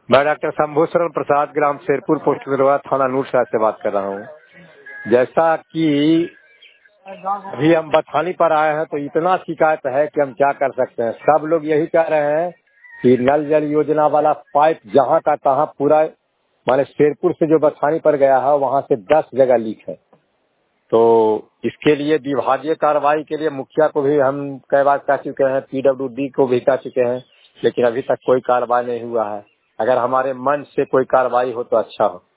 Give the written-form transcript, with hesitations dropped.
मैं डॉक्टर शंभूशरण प्रसाद, ग्राम शेरपुर, पोस्ट दरवा, थाना नूरसराय से बात कर रहा हूँ। जैसा कि अभी हम बथानी पर आए हैं तो इतना शिकायत है कि हम क्या कर सकते हैं। सब लोग यही कह रहे हैं कि नल जल योजना वाला पाइप जहाँ का तहाँ पूरा माने शेरपुर से जो बथानी पर गया है वहाँ से 10 जगह लीक है। तो इसके लिए विभागीय कार्रवाई के लिए मुखिया को भी हम कई बार कह चुके हैं, PWD को भी कह चुके हैं, लेकिन अभी तक कोई कार्रवाई नहीं हुआ है। अगर हमारे मन से कोई कार्रवाई हो तो अच्छा हो।